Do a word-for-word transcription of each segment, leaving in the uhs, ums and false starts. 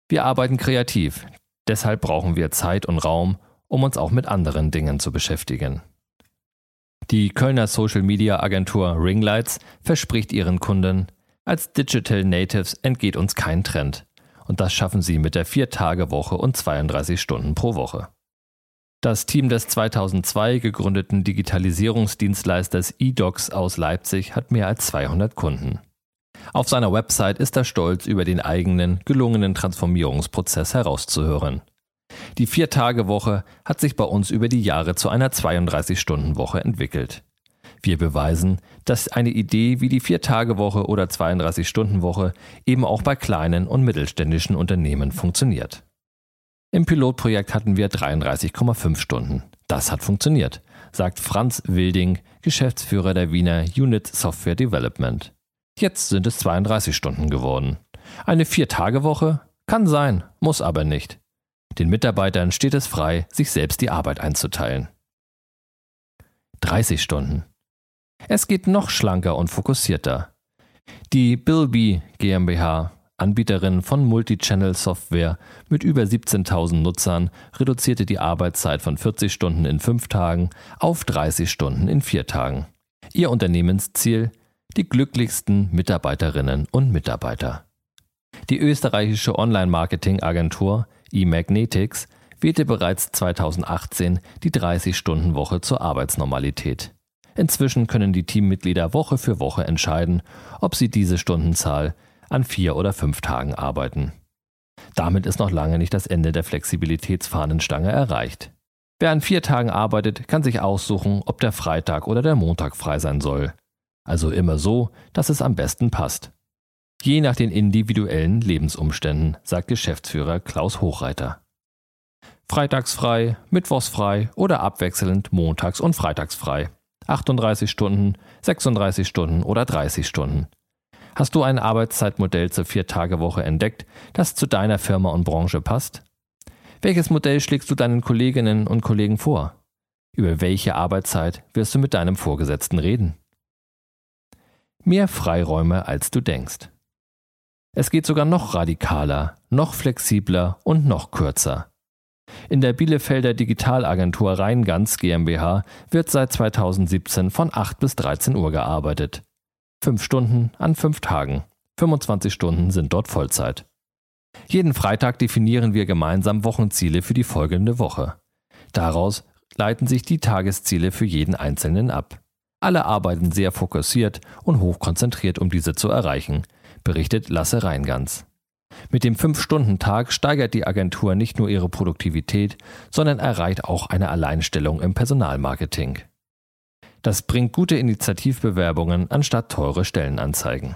Wir arbeiten kreativ, deshalb brauchen wir Zeit und Raum, um uns auch mit anderen Dingen zu beschäftigen. Die Kölner Social-Media-Agentur Ringlights verspricht ihren Kunden, als Digital Natives entgeht uns kein Trend. Und das schaffen sie mit der vier-Tage-Woche und zweiunddreißig Stunden pro Woche. Das Team des zweitausendzwei gegründeten Digitalisierungsdienstleisters eDocs aus Leipzig hat mehr als zweihundert Kunden. Auf seiner Website ist er stolz, über den eigenen, gelungenen Transformierungsprozess herauszuhören. Die Vier-Tage-Woche hat sich bei uns über die Jahre zu einer zweiunddreißig-Stunden-Woche entwickelt. Wir beweisen, dass eine Idee wie die Vier-Tage-Woche oder zweiunddreißig-Stunden-Woche eben auch bei kleinen und mittelständischen Unternehmen funktioniert. Im Pilotprojekt hatten wir dreiunddreißig Komma fünf Stunden. Das hat funktioniert, sagt Franz Wilding, Geschäftsführer der Wiener Unit Software Development. Jetzt sind es zweiunddreißig Stunden geworden. Eine Vier-Tage-Woche? Kann sein, muss aber nicht. Den Mitarbeitern steht es frei, sich selbst die Arbeit einzuteilen. dreißig Stunden. Es geht noch schlanker und fokussierter. Die Bilby GmbH, Anbieterin von Multichannel-Software mit über siebzehntausend Nutzern, reduzierte die Arbeitszeit von vierzig Stunden in fünf Tagen auf dreißig Stunden in vier Tagen. Ihr Unternehmensziel: die glücklichsten Mitarbeiterinnen und Mitarbeiter. Die österreichische Online-Marketing-Agentur eMagnetics wählte bereits zweitausendachtzehn die dreißig-Stunden-Woche zur Arbeitsnormalität. Inzwischen können die Teammitglieder Woche für Woche entscheiden, ob sie diese Stundenzahl an vier oder fünf Tagen arbeiten. Damit ist noch lange nicht das Ende der Flexibilitätsfahnenstange erreicht. Wer an vier Tagen arbeitet, kann sich aussuchen, ob der Freitag oder der Montag frei sein soll. Also immer so, dass es am besten passt. Je nach den individuellen Lebensumständen, sagt Geschäftsführer Klaus Hochreiter. Freitags frei, mittwochs frei oder abwechselnd montags und freitags frei. achtunddreißig Stunden, sechsunddreißig Stunden oder dreißig Stunden. Hast du ein Arbeitszeitmodell zur Vier-Tage-Woche entdeckt, das zu deiner Firma und Branche passt? Welches Modell schlägst du deinen Kolleginnen und Kollegen vor? Über welche Arbeitszeit wirst du mit deinem Vorgesetzten reden? Mehr Freiräume, als du denkst. Es geht sogar noch radikaler, noch flexibler und noch kürzer. In der Bielefelder Digitalagentur Rheingans GmbH wird seit zweitausendsiebzehn von acht bis dreizehn Uhr gearbeitet. Fünf Stunden an fünf Tagen. fünfundzwanzig Stunden sind dort Vollzeit. Jeden Freitag definieren wir gemeinsam Wochenziele für die folgende Woche. Daraus leiten sich die Tagesziele für jeden Einzelnen ab. Alle arbeiten sehr fokussiert und hochkonzentriert, um diese zu erreichen, berichtet Lasse Rheingans. Mit dem Fünf-Stunden-Tag steigert die Agentur nicht nur ihre Produktivität, sondern erreicht auch eine Alleinstellung im Personalmarketing. Das bringt gute Initiativbewerbungen anstatt teure Stellenanzeigen.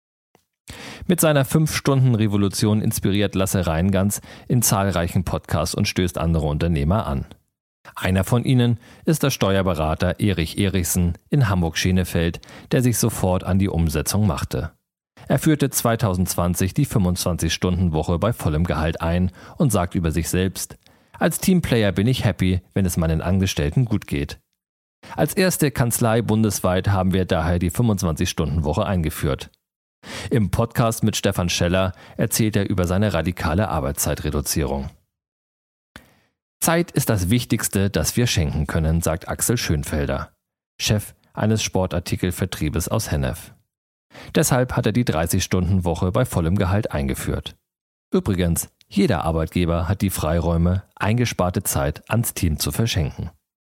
Mit seiner Fünf-Stunden-Revolution inspiriert Lasse Rheingans in zahlreichen Podcasts und stößt andere Unternehmer an. Einer von ihnen ist der Steuerberater Erich Erichsen in Hamburg-Schenefeld, der sich sofort an die Umsetzung machte. Er führte zweitausendzwanzig die fünfundzwanzig-Stunden-Woche bei vollem Gehalt ein und sagt über sich selbst: Als Teamplayer bin ich happy, wenn es meinen Angestellten gut geht. Als erste Kanzlei bundesweit haben wir daher die fünfundzwanzig-Stunden-Woche eingeführt. Im Podcast mit Stefan Scheller erzählt er über seine radikale Arbeitszeitreduzierung. Zeit ist das Wichtigste, das wir schenken können, sagt Axel Schönfelder, Chef eines Sportartikelvertriebes aus Hennef. Deshalb hat er die dreißig-Stunden-Woche bei vollem Gehalt eingeführt. Übrigens, jeder Arbeitgeber hat die Freiräume, eingesparte Zeit ans Team zu verschenken.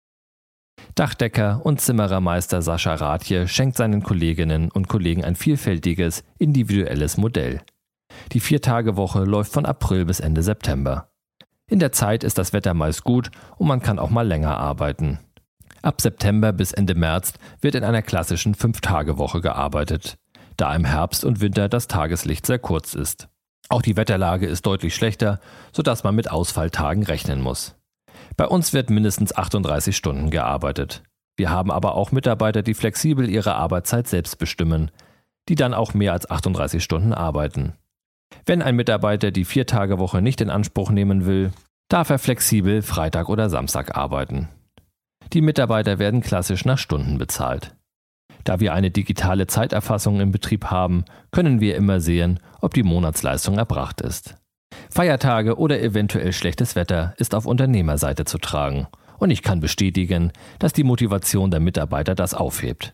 Dachdecker und Zimmerermeister Sascha Rathje schenkt seinen Kolleginnen und Kollegen ein vielfältiges, individuelles Modell. Die Vier-Tage-Woche läuft von April bis Ende September. In der Zeit ist das Wetter meist gut und man kann auch mal länger arbeiten. Ab September bis Ende März wird in einer klassischen Fünf-Tage-Woche gearbeitet, da im Herbst und Winter das Tageslicht sehr kurz ist. Auch die Wetterlage ist deutlich schlechter, sodass man mit Ausfalltagen rechnen muss. Bei uns wird mindestens achtunddreißig Stunden gearbeitet. Wir haben aber auch Mitarbeiter, die flexibel ihre Arbeitszeit selbst bestimmen, die dann auch mehr als achtunddreißig Stunden arbeiten. Wenn ein Mitarbeiter die Vier-Tage-Woche nicht in Anspruch nehmen will, darf er flexibel Freitag oder Samstag arbeiten. Die Mitarbeiter werden klassisch nach Stunden bezahlt. Da wir eine digitale Zeiterfassung im Betrieb haben, können wir immer sehen, ob die Monatsleistung erbracht ist. Feiertage oder eventuell schlechtes Wetter ist auf Unternehmerseite zu tragen. Und ich kann bestätigen, dass die Motivation der Mitarbeiter das aufhebt.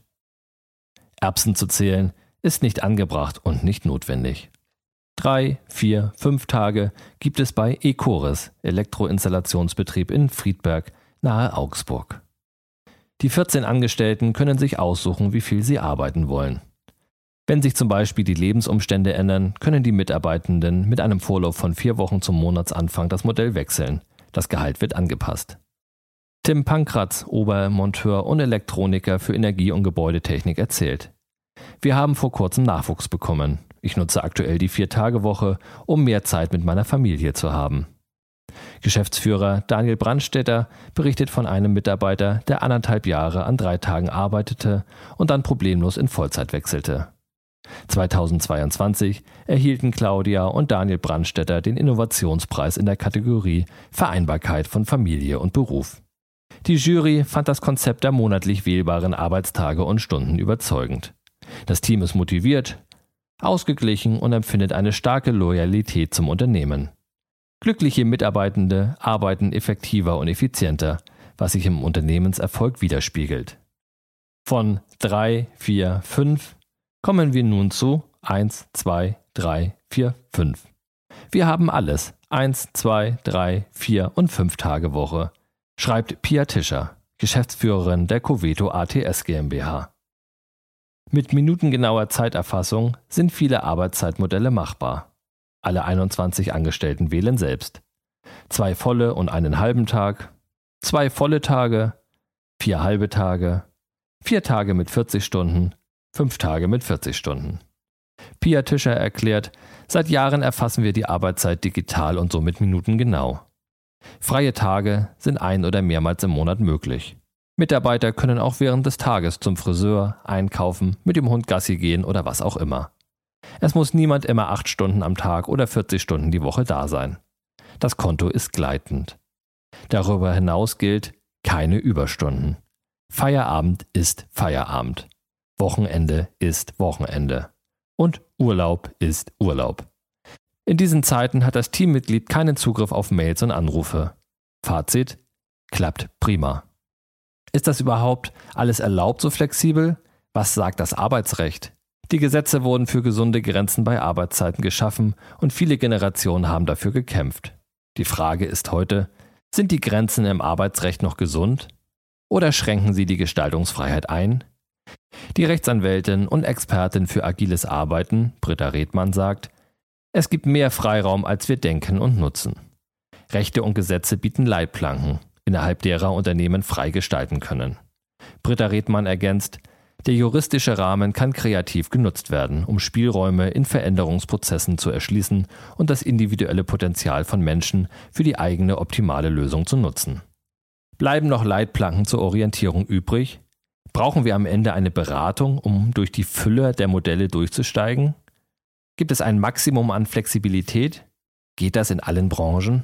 Erbsen zu zählen ist nicht angebracht und nicht notwendig. Drei, vier, fünf Tage gibt es bei Ecoris, Elektroinstallationsbetrieb in Friedberg nahe Augsburg. Die vierzehn Angestellten können sich aussuchen, wie viel sie arbeiten wollen. Wenn sich zum Beispiel die Lebensumstände ändern, können die Mitarbeitenden mit einem Vorlauf von vier Wochen zum Monatsanfang das Modell wechseln. Das Gehalt wird angepasst. Tim Pankratz, Obermonteur und Elektroniker für Energie- und Gebäudetechnik, erzählt: Wir haben vor kurzem Nachwuchs bekommen. Ich nutze aktuell die Vier-Tage-Woche, um mehr Zeit mit meiner Familie zu haben. Geschäftsführer Daniel Brandstätter berichtet von einem Mitarbeiter, der anderthalb Jahre an drei Tagen arbeitete und dann problemlos in Vollzeit wechselte. zweitausendzweiundzwanzig erhielten Claudia und Daniel Brandstätter den Innovationspreis in der Kategorie Vereinbarkeit von Familie und Beruf. Die Jury fand das Konzept der monatlich wählbaren Arbeitstage und Stunden überzeugend. Das Team ist motiviert, ausgeglichen und empfindet eine starke Loyalität zum Unternehmen. Glückliche Mitarbeitende arbeiten effektiver und effizienter, was sich im Unternehmenserfolg widerspiegelt. Von drei, vier, fünf kommen wir nun zu eins, zwei, drei, vier, fünf. Wir haben alles, eins, zwei, drei, vier und fünf Tage Woche, schreibt Pia Tischer, Geschäftsführerin der Coveto A T S GmbH. Mit minutengenauer Zeiterfassung sind viele Arbeitszeitmodelle machbar. Alle einundzwanzig Angestellten wählen selbst. Zwei volle und einen halben Tag, zwei volle Tage, vier halbe Tage, vier Tage mit vierzig Stunden, fünf Tage mit vierzig Stunden. Pia Tischer erklärt, seit Jahren erfassen wir die Arbeitszeit digital und somit minutengenau. Freie Tage sind ein- oder mehrmals im Monat möglich. Mitarbeiter können auch während des Tages zum Friseur, einkaufen, mit dem Hund Gassi gehen oder was auch immer. Es muss niemand immer acht Stunden am Tag oder vierzig Stunden die Woche da sein. Das Konto ist gleitend. Darüber hinaus gilt keine Überstunden. Feierabend ist Feierabend. Wochenende ist Wochenende. Und Urlaub ist Urlaub. In diesen Zeiten hat das Teammitglied keinen Zugriff auf Mails und Anrufe. Fazit: klappt prima. Ist das überhaupt alles erlaubt so flexibel? Was sagt das Arbeitsrecht? Die Gesetze wurden für gesunde Grenzen bei Arbeitszeiten geschaffen und viele Generationen haben dafür gekämpft. Die Frage ist heute: Sind die Grenzen im Arbeitsrecht noch gesund? Oder schränken sie die Gestaltungsfreiheit ein? Die Rechtsanwältin und Expertin für agiles Arbeiten, Britta Redmann, sagt: Es gibt mehr Freiraum, als wir denken und nutzen. Rechte und Gesetze bieten Leitplanken, innerhalb derer Unternehmen frei gestalten können. Britta Redmann ergänzt: Der juristische Rahmen kann kreativ genutzt werden, um Spielräume in Veränderungsprozessen zu erschließen und das individuelle Potenzial von Menschen für die eigene optimale Lösung zu nutzen. Bleiben noch Leitplanken zur Orientierung übrig? Brauchen wir am Ende eine Beratung, um durch die Fülle der Modelle durchzusteigen? Gibt es ein Maximum an Flexibilität? Geht das in allen Branchen?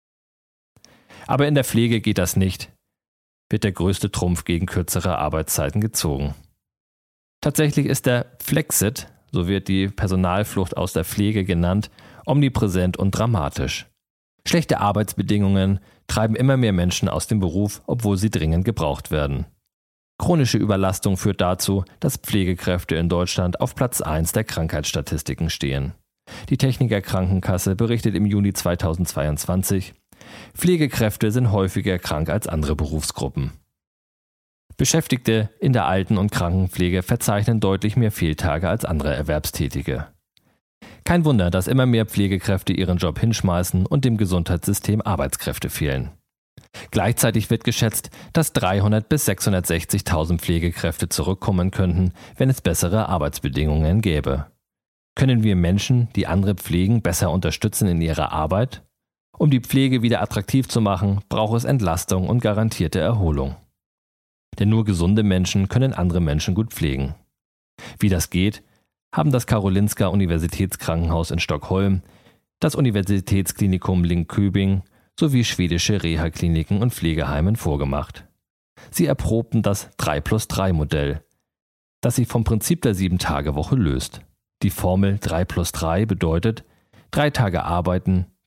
Aber in der Pflege geht das nicht, wird der größte Trumpf gegen kürzere Arbeitszeiten gezogen. Tatsächlich ist der Flexit, so wird die Personalflucht aus der Pflege genannt, omnipräsent und dramatisch. Schlechte Arbeitsbedingungen treiben immer mehr Menschen aus dem Beruf, obwohl sie dringend gebraucht werden. Chronische Überlastung führt dazu, dass Pflegekräfte in Deutschland auf Platz eins der Krankheitsstatistiken stehen. Die Techniker Krankenkasse berichtet im Juni zweitausendzweiundzwanzig: Pflegekräfte sind häufiger krank als andere Berufsgruppen. Beschäftigte in der Alten- und Krankenpflege verzeichnen deutlich mehr Fehltage als andere Erwerbstätige. Kein Wunder, dass immer mehr Pflegekräfte ihren Job hinschmeißen und dem Gesundheitssystem Arbeitskräfte fehlen. Gleichzeitig wird geschätzt, dass dreihundert bis sechshundertsechzigtausend Pflegekräfte zurückkommen könnten, wenn es bessere Arbeitsbedingungen gäbe. Können wir Menschen, die andere pflegen, besser unterstützen in ihrer Arbeit? Um die Pflege wieder attraktiv zu machen, braucht es Entlastung und garantierte Erholung. Denn nur gesunde Menschen können andere Menschen gut pflegen. Wie das geht, haben das Karolinska Universitätskrankenhaus in Stockholm, das Universitätsklinikum Linköping sowie schwedische Reha-Kliniken und Pflegeheimen vorgemacht. Sie erprobten das drei plus drei Modell, das sich vom Prinzip der sieben Tage Woche löst. Die Formel drei plus drei bedeutet: drei Tage arbeiten,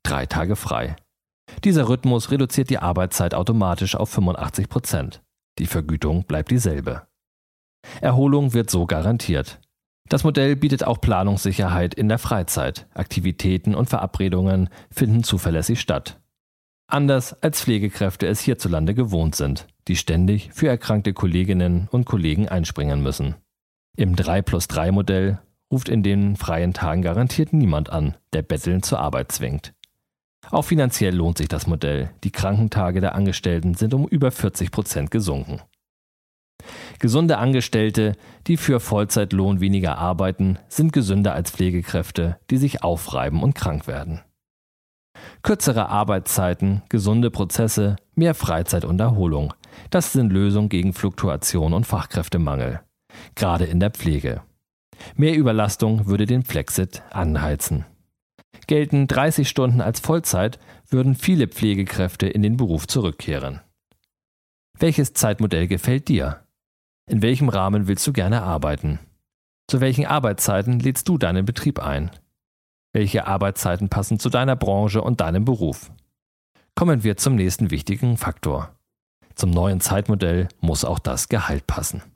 drei Tage frei. Dieser Rhythmus reduziert die Arbeitszeit automatisch auf fünfundachtzig Prozent. Die Vergütung bleibt dieselbe. Erholung wird so garantiert. Das Modell bietet auch Planungssicherheit in der Freizeit. Aktivitäten und Verabredungen finden zuverlässig statt. Anders als Pflegekräfte es hierzulande gewohnt sind, die ständig für erkrankte Kolleginnen und Kollegen einspringen müssen. Im drei plus drei Modell ruft in den freien Tagen garantiert niemand an, der bettelnd zur Arbeit zwingt. Auch finanziell lohnt sich das Modell. Die Krankentage der Angestellten sind um über vierzig Prozent gesunken. Gesunde Angestellte, die für Vollzeitlohn weniger arbeiten, sind gesünder als Pflegekräfte, die sich aufreiben und krank werden. Kürzere Arbeitszeiten, gesunde Prozesse, mehr Freizeit und Erholung. Das sind Lösungen gegen Fluktuation und Fachkräftemangel. Gerade in der Pflege. Mehr Überlastung würde den Flexit anheizen. Gelten dreißig Stunden als Vollzeit, würden viele Pflegekräfte in den Beruf zurückkehren. Welches Zeitmodell gefällt dir? In welchem Rahmen willst du gerne arbeiten? Zu welchen Arbeitszeiten lädst du deinen Betrieb ein? Welche Arbeitszeiten passen zu deiner Branche und deinem Beruf? Kommen wir zum nächsten wichtigen Faktor. Zum neuen Zeitmodell muss auch das Gehalt passen.